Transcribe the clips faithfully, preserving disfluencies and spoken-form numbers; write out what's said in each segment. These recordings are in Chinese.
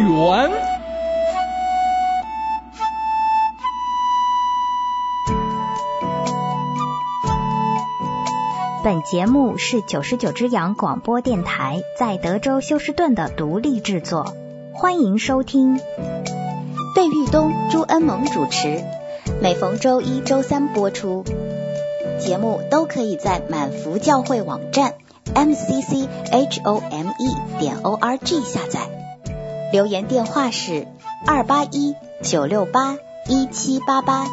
园。 本节目是九十九只羊广播电台在德州休斯顿的独立制作，欢迎收听。 费玉东、朱恩萌主持，每逢周一、周三播出。节目都可以在满福教会网站 m c c h o m e 点 o r g 下载。留言电话是二八一九六八一七八八。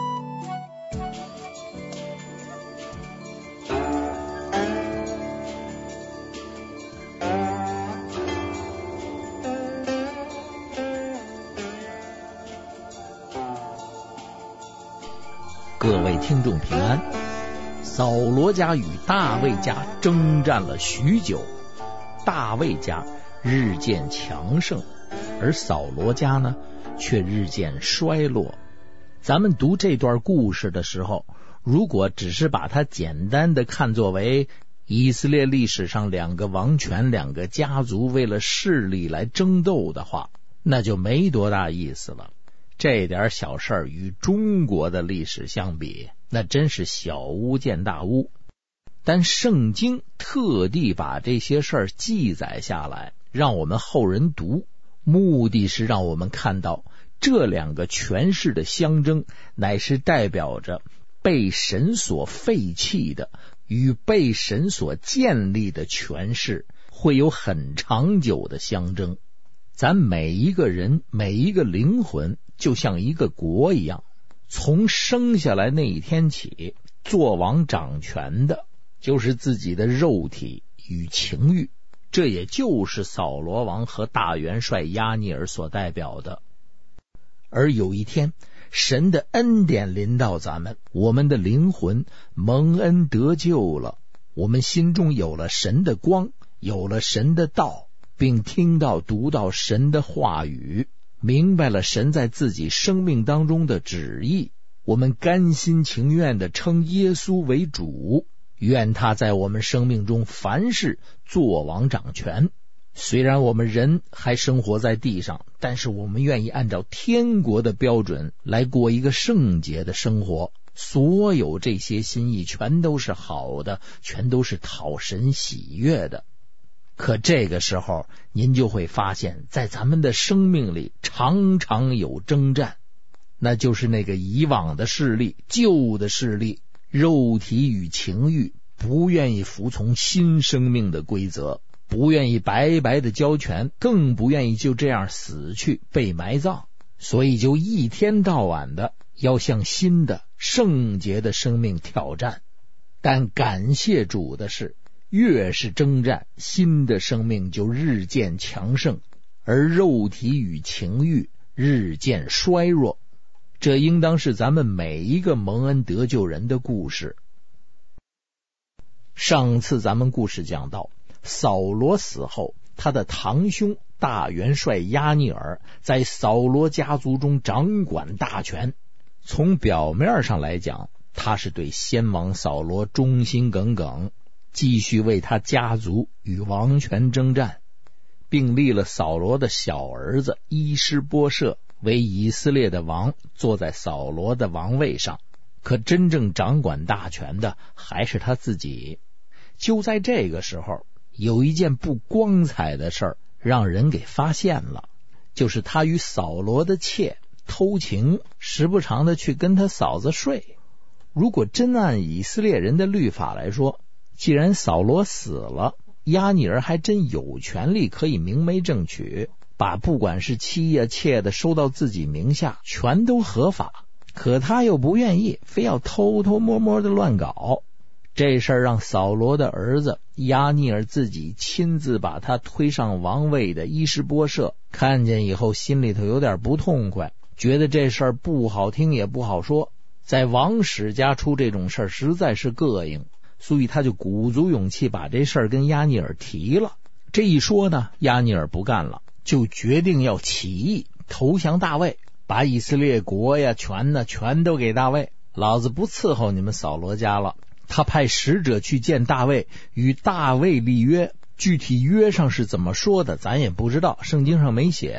各位听众平安。扫罗家与大卫家征战了许久，大卫家日渐强盛，而扫罗家呢却日渐衰落。咱们读这段故事的时候，如果只是把它简单的看作为以色列历史上两个王权、两个家族为了势力来争斗的话，那就没多大意思了。这点小事儿与中国的历史相比，那真是小巫见大巫。但圣经特地把这些事儿记载下来，让我们后人读，目的是让我们看到这两个权势的相争，乃是代表着被神所废弃的与被神所建立的权势会有很长久的相争。咱每一个人，每一个灵魂就像一个国一样，从生下来那一天起，做王掌权的就是自己的肉体与情欲，这也就是扫罗王和大元帅押尼珥所代表的。而有一天，神的恩典临到咱们，我们的灵魂蒙恩得救了，我们心中有了神的光，有了神的道，并听到读到神的话语，明白了神在自己生命当中的旨意，我们甘心情愿地称耶稣为主，愿他在我们生命中凡事作王掌权。虽然我们人还生活在地上，但是我们愿意按照天国的标准来过一个圣洁的生活。所有这些心意全都是好的，全都是讨神喜悦的。可这个时候您就会发现，在咱们的生命里常常有征战，那就是那个以往的势力、旧的势力、肉体与情欲不愿意服从新生命的规则，不愿意白白的交权，更不愿意就这样死去被埋葬，所以就一天到晚的要向新的圣洁的生命挑战。但感谢主的是，越是征战，新的生命就日渐强盛，而肉体与情欲日渐衰弱。这应当是咱们每一个蒙恩得救人的故事。上次咱们故事讲到，扫罗死后，他的堂兄大元帅押尼珥在扫罗家族中掌管大权。从表面上来讲，他是对先王扫罗忠心耿耿，继续为他家族与王权征战，并立了扫罗的小儿子伊施波设为以色列的王，坐在扫罗的王位上。可真正掌管大权的还是他自己。就在这个时候，有一件不光彩的事儿让人给发现了，就是他与扫罗的妾偷情，时不常的去跟他嫂子睡。如果真按以色列人的律法来说，既然扫罗死了，押尼珥还真有权利可以明媒正娶，把不管是妻呀妾的收到自己名下，全都合法。可他又不愿意，非要偷偷摸摸的乱搞。这事儿让扫罗的儿子押尼珥自己亲自把他推上王位的伊施波设看见以后，心里头有点不痛快，觉得这事儿不好听也不好说，在王室家出这种事儿实在是膈应，所以他就鼓足勇气把这事儿跟押尼珥提了。这一说呢，押尼珥不干了，就决定要起义投降大卫，把以色列国呀权呢全都给大卫，老子不伺候你们扫罗家了。他派使者去见大卫，与大卫立约，具体约上是怎么说的咱也不知道，圣经上没写。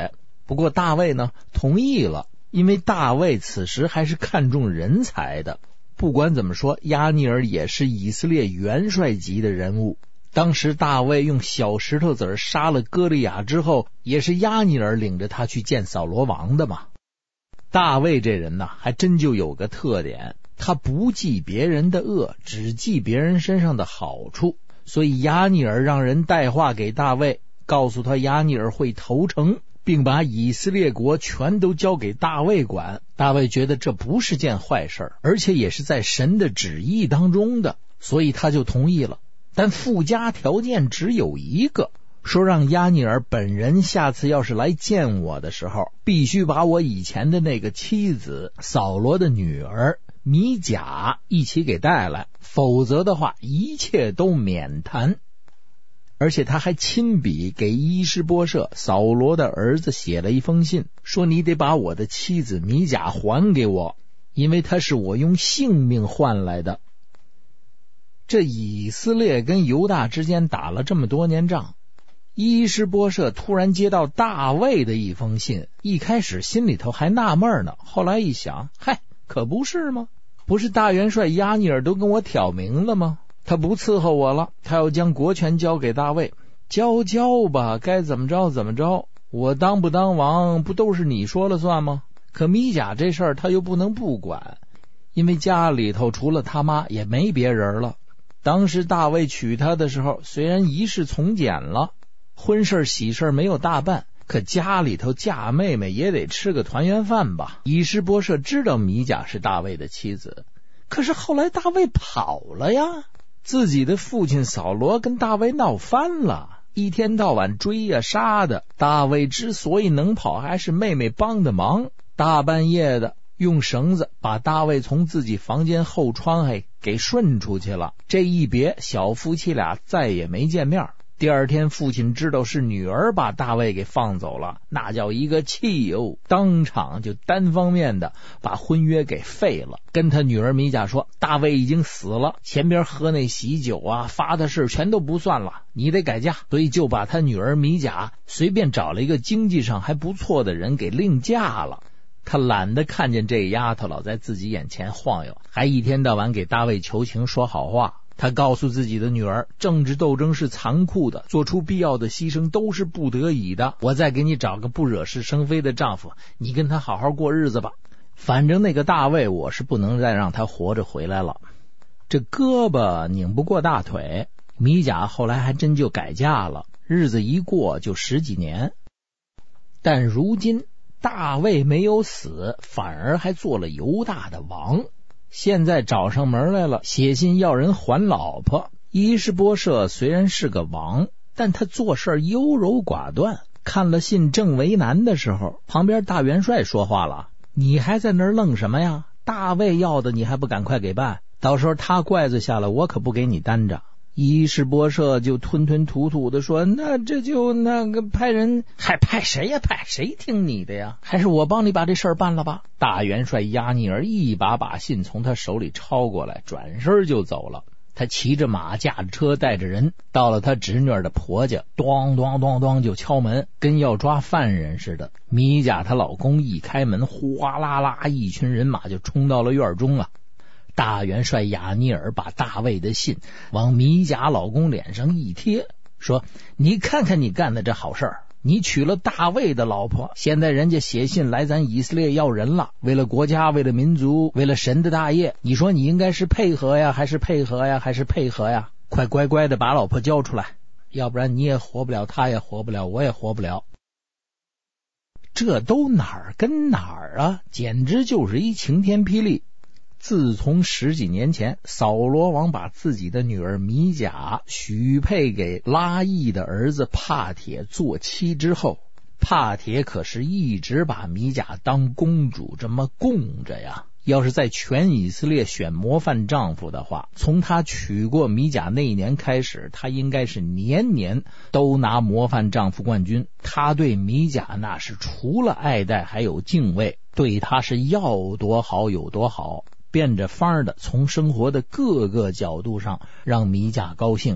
不过大卫呢同意了，因为大卫此时还是看重人才的。不管怎么说，亚尼尔也是以色列元帅级的人物。当时大卫用小石头子杀了歌利亚之后，也是亚尼尔领着他去见扫罗王的嘛。大卫这人呢，还真就有个特点，他不记别人的恶，只记别人身上的好处。所以亚尼尔让人带话给大卫，告诉他亚尼尔会投诚，并把以色列国全都交给大卫管。大卫觉得这不是件坏事，而且也是在神的旨意当中的，所以他就同意了。但附加条件只有一个，说让亚尼尔本人下次要是来见我的时候，必须把我以前的那个妻子扫罗的女儿米甲一起给带来，否则的话一切都免谈。而且他还亲笔给伊施波设扫罗的儿子写了一封信，说你得把我的妻子米甲还给我，因为他是我用性命换来的。这以色列跟犹大之间打了这么多年仗，伊施波设突然接到大卫的一封信，一开始心里头还纳闷呢，后来一想，嗨，可不是吗？不是大元帅亚尼尔都跟我挑明了吗？他不伺候我了，他要将国权交给大卫，交交吧，该怎么着怎么着，我当不当王不都是你说了算吗？可米甲这事儿他又不能不管，因为家里头除了他妈也没别人了。当时大卫娶她的时候，虽然仪式从简了，婚事喜事没有大办，可家里头嫁妹妹也得吃个团圆饭吧。以施波设知道米甲是大卫的妻子，可是后来大卫跑了呀，自己的父亲扫罗跟大卫闹翻了，一天到晚追呀杀的。大卫之所以能跑，还是妹妹帮的忙，大半夜的用绳子把大卫从自己房间后窗嘿给顺出去了。这一别，小夫妻俩再也没见面。第二天父亲知道是女儿把大卫给放走了，那叫一个气哟，当场就单方面的把婚约给废了，跟他女儿米甲说大卫已经死了，前边喝那喜酒啊发的事全都不算了，你得改嫁。所以就把他女儿米甲随便找了一个经济上还不错的人给另嫁了。他懒得看见这丫头老在自己眼前晃悠，还一天到晚给大卫求情说好话。他告诉自己的女儿，政治斗争是残酷的，做出必要的牺牲都是不得已的，我再给你找个不惹是生非的丈夫，你跟他好好过日子吧。反正那个大卫我是不能再让他活着回来了。这胳膊拧不过大腿，米甲后来还真就改嫁了，日子一过就十几年。但如今大卫没有死，反而还做了犹大的王，现在找上门来了，写信要人还老婆。伊施波设虽然是个王，但他做事优柔寡断，看了信正为难的时候，旁边大元帅说话了，你还在那儿愣什么呀？大卫要的你还不赶快给办，到时候他怪罪下来，我可不给你担着。伊施波设就吞吞吐吐的说，那这就那个派人，还派谁呀？派谁听你的呀？还是我帮你把这事儿办了吧。大元帅亚尼尔一把把信从他手里抄过来，转身就走了。他骑着马，驾着车，带着人到了他侄女的婆家，咚咚咚咚就敲门，跟要抓犯人似的。米甲她老公一开门，哗啦啦一群人马就冲到了院中啊。大元帅亚尼尔把大卫的信往米甲老公脸上一贴，说，你看看你干的这好事儿，你娶了大卫的老婆，现在人家写信来咱以色列要人了，为了国家，为了民族，为了神的大业，你说你应该是配合呀还是配合呀还是配合呀？快乖乖的把老婆交出来，要不然你也活不了，他也活不了，我也活不了。这都哪儿跟哪儿啊，简直就是一晴天霹雳。自从十几年前扫罗王把自己的女儿米甲许配给拉邑的儿子帕铁做妻之后，帕铁可是一直把米甲当公主这么供着呀。要是在全以色列选模范丈夫的话，从他娶过米甲那一年开始，他应该是年年都拿模范丈夫冠军。他对米甲那是除了爱戴还有敬畏，对他是要多好有多好，变着法儿的从生活的各个角度上让米甲高兴。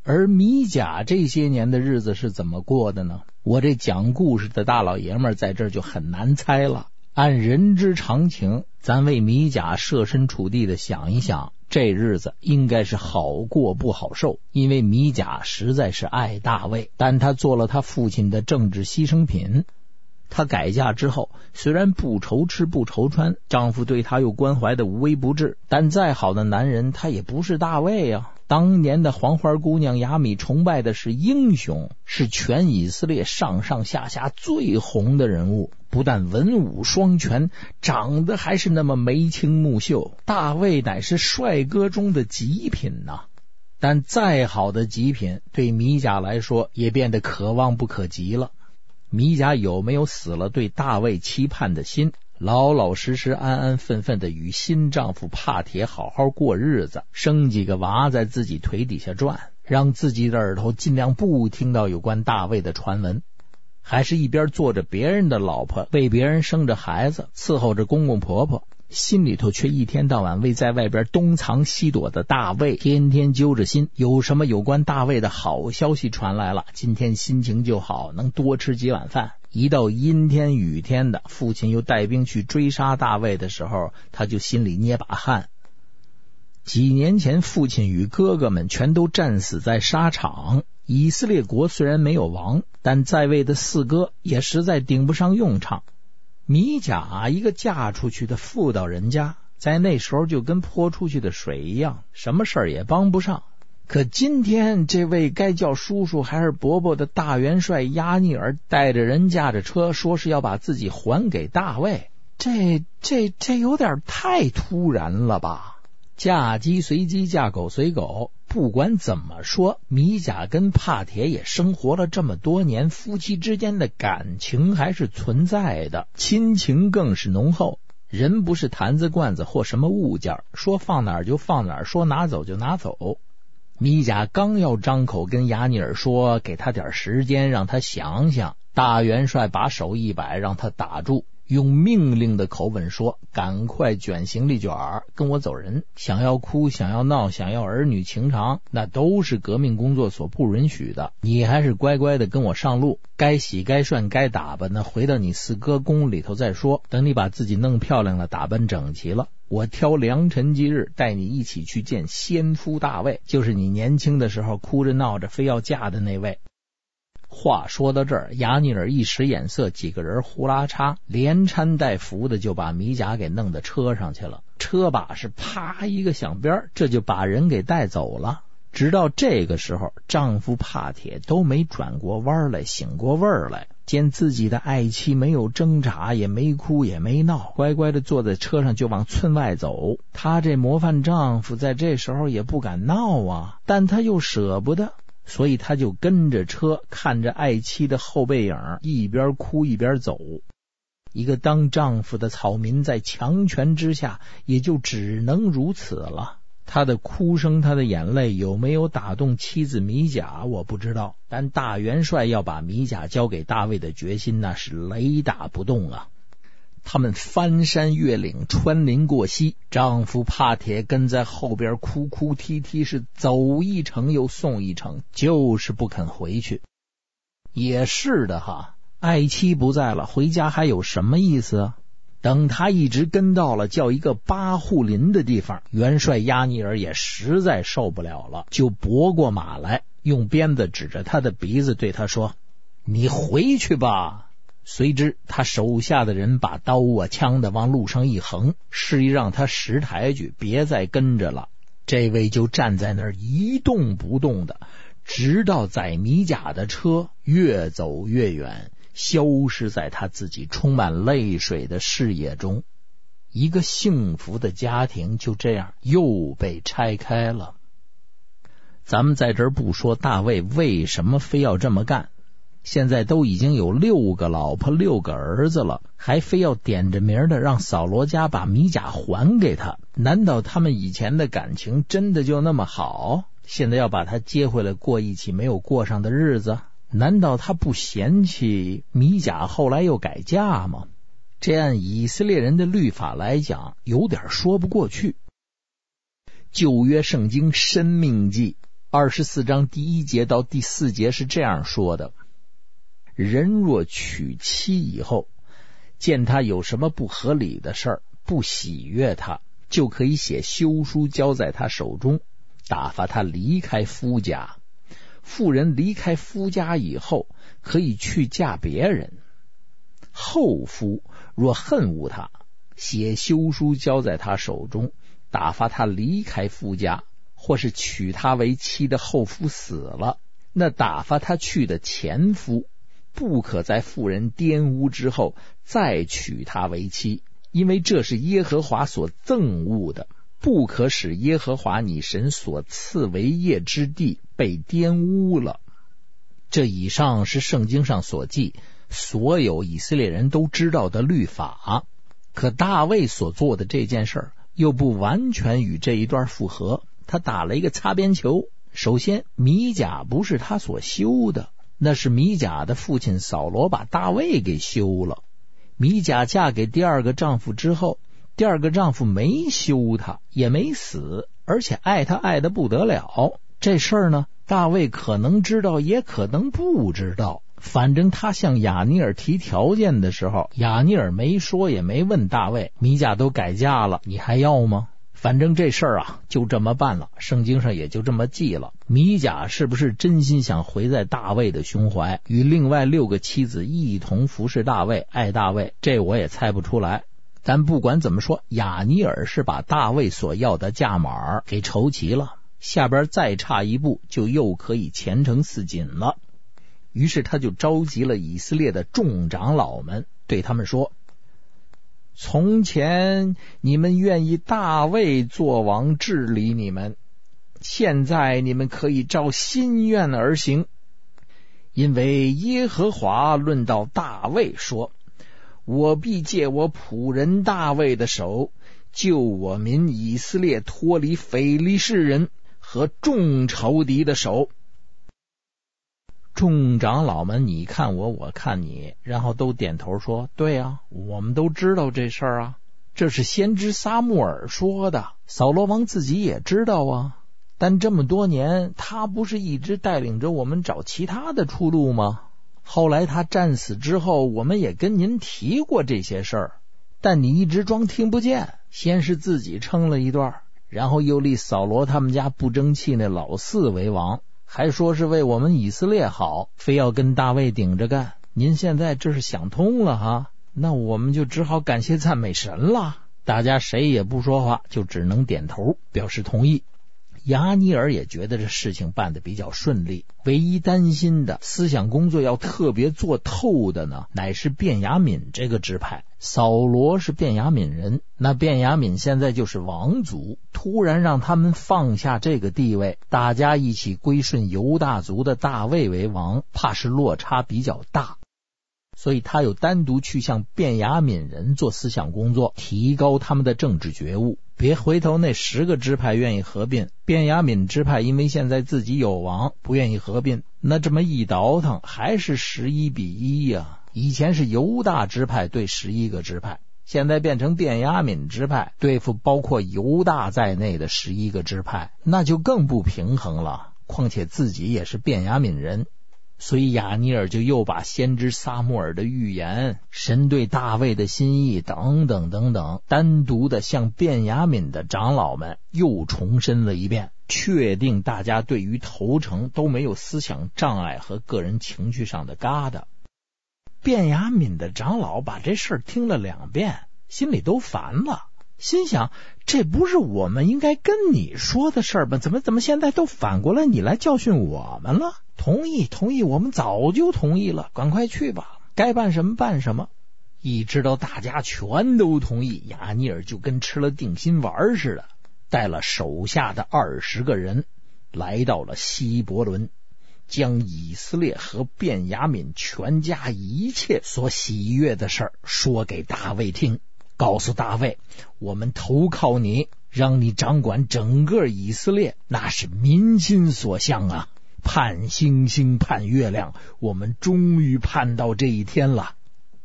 而米甲这些年的日子是怎么过的呢？我这讲故事的大老爷们在这儿就很难猜了。按人之常情，咱为米甲设身处地的想一想，这日子应该是好过不好受，因为米甲实在是爱大卫，但他做了他父亲的政治牺牲品。她改嫁之后，虽然不愁吃不愁穿，丈夫对她又关怀的无微不至，但再好的男人他也不是大卫啊。当年的黄花姑娘雅米崇拜的是英雄，是全以色列上上下下最红的人物，不但文武双全，长得还是那么眉清目秀。大卫乃是帅哥中的极品啊。但再好的极品对米甲来说也变得可望不可及了。米甲有没有死了对大卫期盼的心，老老实实安安分分的与新丈夫帕铁好好过日子，生几个娃在自己腿底下转，让自己的耳朵尽量不听到有关大卫的传闻，还是一边做着别人的老婆，为别人生着孩子，伺候着公公婆婆，心里头却一天到晚为在外边东藏西躲的大卫天天揪着心。有什么有关大卫的好消息传来了，今天心情就好，能多吃几碗饭。一到阴天雨天的，父亲又带兵去追杀大卫的时候，他就心里捏把汗。几年前父亲与哥哥们全都战死在沙场，以色列国虽然没有王，但在位的四哥也实在顶不上用场。米甲一个嫁出去的妇道人家，在那时候就跟泼出去的水一样，什么事儿也帮不上。可今天这位该叫叔叔还是伯伯的大元帅亚尼尔带着人驾着车，说是要把自己还给大卫，这这这有点太突然了吧。嫁鸡随鸡，嫁狗随狗，不管怎么说，米甲跟帕铁也生活了这么多年，夫妻之间的感情还是存在的，亲情更是浓厚。人不是坛子罐子或什么物件，说放哪儿就放哪儿，说拿走就拿走。米甲刚要张口跟亚尼尔说给他点时间让他想想，大元帅把手一摆让他打住，用命令的口吻说，赶快卷行李卷跟我走人。想要哭想要闹想要儿女情长，那都是革命工作所不允许的，你还是乖乖的跟我上路，该洗该涮该打扮的回到你四哥宫里头再说，等你把自己弄漂亮了打扮整齐了，我挑良辰吉日带你一起去见先夫大卫，就是你年轻的时候哭着闹着非要嫁的那位。话说到这儿，亚尼尔一使眼色，几个人呼啦嚓连搀带扶的就把米甲给弄到车上去了。车把是啪一个响鞭，这就把人给带走了。直到这个时候，丈夫帕铁都没转过弯来，醒过味儿来，见自己的爱妻没有挣扎，也没哭也没闹，乖乖的坐在车上就往村外走。他这模范丈夫在这时候也不敢闹啊，但他又舍不得，所以他就跟着车，看着爱妻的后背影，一边哭一边走。一个当丈夫的草民在强权之下也就只能如此了。他的哭声他的眼泪有没有打动妻子米甲我不知道，但大元帅要把米甲交给大卫的决心那是雷打不动啊。他们翻山越岭，穿林过溪，丈夫帕铁跟在后边哭哭啼啼，是走一程又送一程，就是不肯回去。也是的哈，爱妻不在了，回家还有什么意思啊？等他一直跟到了叫一个巴户林的地方，元帅亚尼尔也实在受不了了，就拨过马来，用鞭子指着他的鼻子对他说，你回去吧。随之他手下的人把刀啊枪的往路上一横，示意让他识抬举，别再跟着了。这位就站在那儿一动不动的，直到载米甲的车越走越远，消失在他自己充满泪水的视野中。一个幸福的家庭就这样又被拆开了。咱们在这儿不说大卫为什么非要这么干，现在都已经有六个老婆六个儿子了，还非要点着名的让扫罗家把米甲还给他，难道他们以前的感情真的就那么好？现在要把他接回来过一起没有过上的日子？难道他不嫌弃米甲后来又改嫁吗？这按以色列人的律法来讲有点说不过去。旧约圣经申命记二十四章第一节到第四节是这样说的：人若娶妻以后，见他有什么不合理的事儿，不喜悦他，就可以写休书交在他手中，打发他离开夫家。妇人离开夫家以后，可以去嫁别人。后夫若恨恶他，写休书交在他手中，打发他离开夫家，或是娶她为妻的后夫死了，那打发他去的前夫不可在妇人玷污之后再娶她为妻，因为这是耶和华所憎恶的，不可使耶和华你神所赐为业之地被玷污了。这以上是圣经上所记所有以色列人都知道的律法，可大卫所做的这件事儿又不完全与这一段符合，他打了一个擦边球。首先，米甲不是他所修的，那是米甲的父亲扫罗把大卫给修了。米甲嫁给第二个丈夫之后，第二个丈夫没休她，也没死，而且爱她爱得不得了。这事儿呢，大卫可能知道，也可能不知道。反正他向亚尼尔提条件的时候，亚尼尔没说也没问大卫，米甲都改嫁了，你还要吗？反正这事儿啊，就这么办了，圣经上也就这么记了。米甲是不是真心想回在大卫的胸怀，与另外六个妻子一同服侍大卫，爱大卫，这我也猜不出来。但不管怎么说，亚尼尔是把大卫所要的价码给筹齐了，下边再差一步就又可以前程似锦了。于是他就召集了以色列的众长老们，对他们说：从前你们愿意大卫做王治理你们，现在你们可以照心愿而行，因为耶和华论到大卫说：我必借我仆人大卫的手，救我民以色列脱离非利士人和众仇敌的手。众长老们你看我我看你，然后都点头说：对啊，我们都知道这事儿啊，这是先知撒母耳说的，扫罗王自己也知道啊，但这么多年他不是一直带领着我们找其他的出路吗？后来他战死之后，我们也跟您提过这些事儿，但你一直装听不见，先是自己撑了一段，然后又立扫罗他们家不争气那老四为王，还说是为我们以色列好，非要跟大卫顶着干。您现在这是想通了哈，那我们就只好感谢赞美神了。大家谁也不说话，就只能点头表示同意。亚尼尔也觉得这事情办得比较顺利，唯一担心的思想工作要特别做透的呢，乃是便雅悯这个支派。扫罗是便雅悯人，那便雅悯现在就是王族，突然让他们放下这个地位，大家一起归顺犹大族的大卫为王，怕是落差比较大。所以他有单独去向便雅悯人做思想工作，提高他们的政治觉悟。别回头那十个支派愿意合并，便雅悯支派因为现在自己有王不愿意合并，那这么一倒腾还是十一比一呀、啊。以前是犹大支派对十一个支派，现在变成便雅悯支派对付包括犹大在内的十一个支派，那就更不平衡了。况且自己也是便雅悯人，所以亚尼尔就又把先知撒母耳的预言、神对大卫的心意等等等等，单独的向便雅悯的长老们又重申了一遍，确定大家对于投诚都没有思想障碍和个人情绪上的疙瘩。便雅悯的长老把这事儿听了两遍，心里都烦了，心想这不是我们应该跟你说的事儿吗？怎么怎么现在都反过来你来教训我们了？同意同意，我们早就同意了，赶快去吧，该办什么办什么。一直到大家全都同意，亚尼尔就跟吃了定心丸似的，带了手下的二十个人来到了希伯伦，将以色列和便雅悯全家一切所喜悦的事儿说给大卫听，告诉大卫，我们投靠你，让你掌管整个以色列，那是民心所向啊，盼星星盼月亮，我们终于盼到这一天了。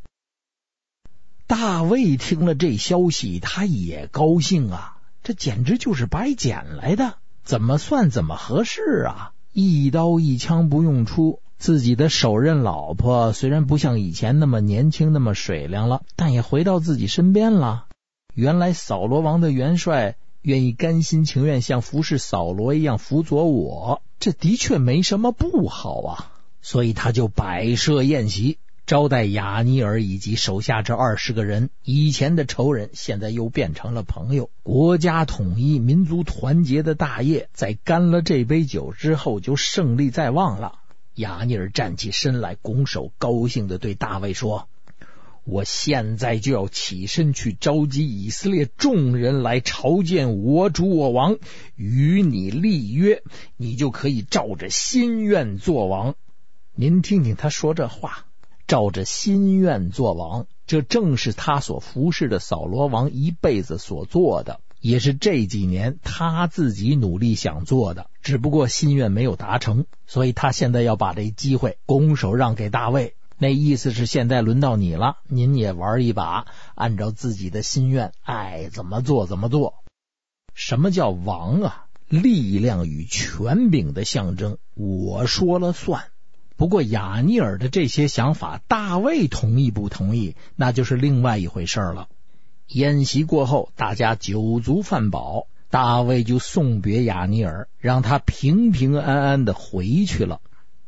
大卫听了这消息，他也高兴啊，这简直就是白捡来的。 怎么算怎么合适啊，一刀一枪不用出，自己的首任老婆虽然不像以前那么年轻那么水灵了，但也回到自己身边了。原来扫罗王的元帅愿意甘心情愿像服侍扫罗一样辅佐我，这的确没什么不好啊。所以他就摆设宴席，招待亚尼尔以及手下这二十个人，以前的仇人现在又变成了朋友。国家统一民族团结的大业在干了这杯酒之后就胜利在望了。亚尼尔站起身来，拱手高兴地对大卫说，我现在就要起身去召集以色列众人来朝见我主我王，与你立约，你就可以照着心愿做王。您听听他说这话，照着心愿做王，这正是他所服侍的扫罗王一辈子所做的，也是这几年他自己努力想做的，只不过心愿没有达成，所以他现在要把这机会拱手让给大卫。那意思是现在轮到你了，您也玩一把，按照自己的心愿爱怎么做怎么做。什么叫王啊？力量与权柄的象征，我说了算。不过亚尼尔的这些想法大卫同意不同意，那就是另外一回事了。宴席过后，大家酒足饭饱，大卫就送别亚尼尔，让他平平安安的回去了。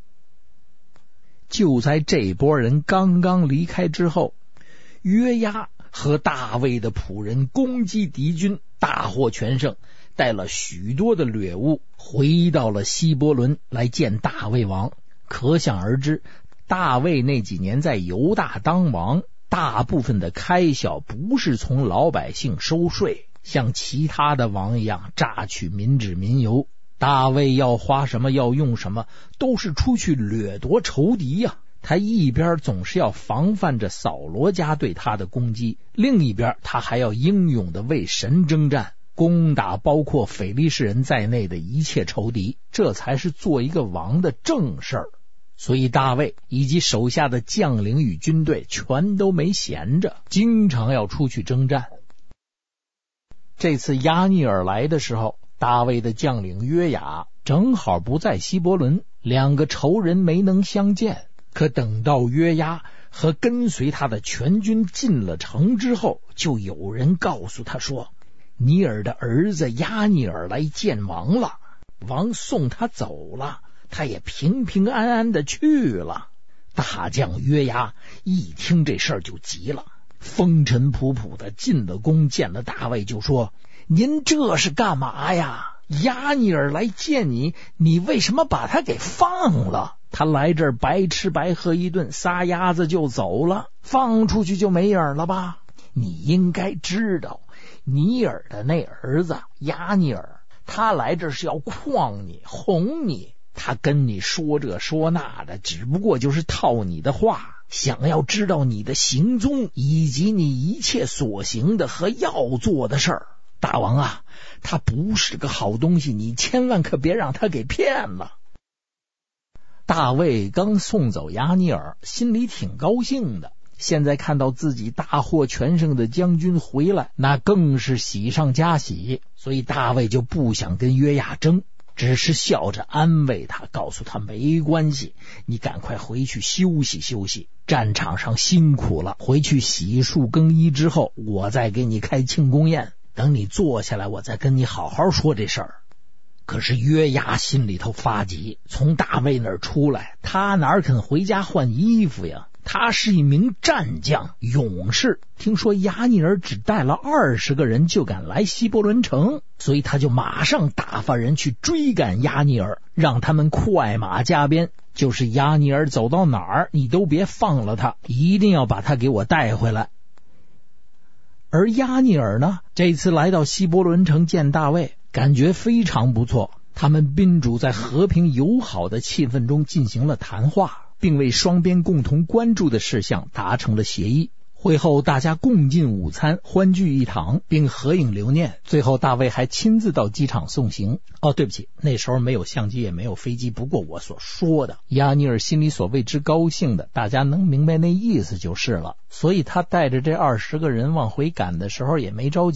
就在这波人刚刚离开之后，约押和大卫的仆人攻击敌军，大获全胜，带了许多的掠物回到了希伯伦来见大卫王。可想而知，大卫那几年在犹大当王，大部分的开销不是从老百姓收税，像其他的王一样榨取民脂民油。大卫要花什么要用什么，都是出去掠夺仇敌呀、啊。他一边总是要防范着扫罗家对他的攻击，另一边他还要英勇的为神征战，攻打包括非利士人在内的一切仇敌，这才是做一个王的正事儿。所以大卫以及手下的将领与军队全都没闲着，经常要出去征战。这次亚尼尔来的时候，大卫的将领约雅正好不在希伯伦，两个仇人没能相见。可等到约押和跟随他的全军进了城之后，就有人告诉他说，尼尔的儿子亚尼尔来见王了，王送他走了，他也平平安安的去了。大将约押一听这事儿就急了，风尘仆仆的进了宫，见了大卫就说，您这是干嘛呀？亚尼尔来见你，你为什么把他给放了？他来这儿白吃白喝一顿，撒丫子就走了，放出去就没影了吧？你应该知道，尼尔的那儿子亚尼尔，他来这儿是要诓你哄你，他跟你说这说那的，只不过就是套你的话，想要知道你的行踪以及你一切所行的和要做的事儿。大王啊，他不是个好东西，你千万可别让他给骗了。大卫刚送走亚尼尔，心里挺高兴的，现在看到自己大获全胜的将军回来，那更是喜上加喜，所以大卫就不想跟约亚争，只是笑着安慰他，告诉他没关系，你赶快回去休息休息，战场上辛苦了，回去洗漱更衣之后，我再给你开庆功宴，等你坐下来，我再跟你好好说这事儿。可是约押心里头发急，从大卫那儿出来，他哪肯回家换衣服呀？他是一名战将勇士，听说亚尼尔只带了二十个人就敢来希伯伦城，所以他就马上打发人去追赶亚尼尔，让他们快马加鞭，就是亚尼尔走到哪儿，你都别放了他，一定要把他给我带回来。而亚尼尔呢，这次来到希伯伦城见大卫，感觉非常不错。他们宾主在和平友好的气氛中进行了谈话，并为双边共同关注的事项达成了协议。会后大家共进午餐，欢聚一堂，并合影留念。最后大卫还亲自到机场送行。哦，对不起，那时候没有相机也没有飞机，不过我所说的亚尼尔心里所为之高兴的，大家能明白那意思就是了。所以他带着这二十个人往回赶的时候也没着急，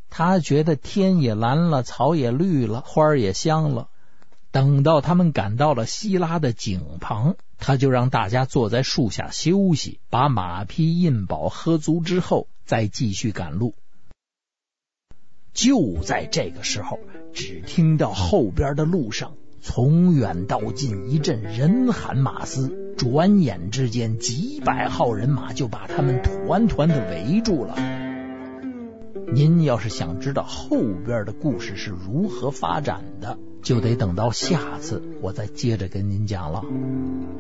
他觉得天也蓝了，草也绿了，花也香了。等到他们赶到了希拉的井旁，他就让大家坐在树下休息，把马匹印饱喝足之后再继续赶路。就在这个时候，只听到后边的路上从远到近一阵人喊马嘶，转眼之间几百号人马就把他们团团的围住了。您要是想知道后边的故事是如何发展的，就得等到下次我再接着跟您讲了。